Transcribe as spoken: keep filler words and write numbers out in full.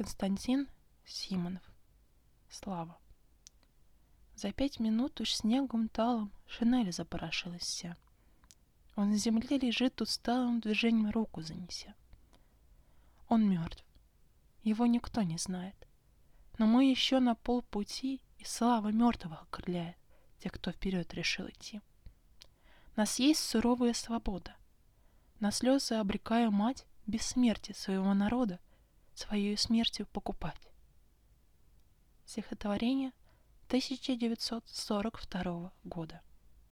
Константин Симонов. Слава. За пять минут уж снегом талым шинель запорошилась вся. Он на земле лежит усталым движением руку занеся. Он мертв. Его никто не знает. Но мы еще на полпути, и слава мертвых окрыляет тех, кто вперед решил идти. Нас есть суровая свобода. На слезы обрекая мать бессмертие своего народа своей смертью покупать. Стихотворение тысяча девятьсот сорок второго года.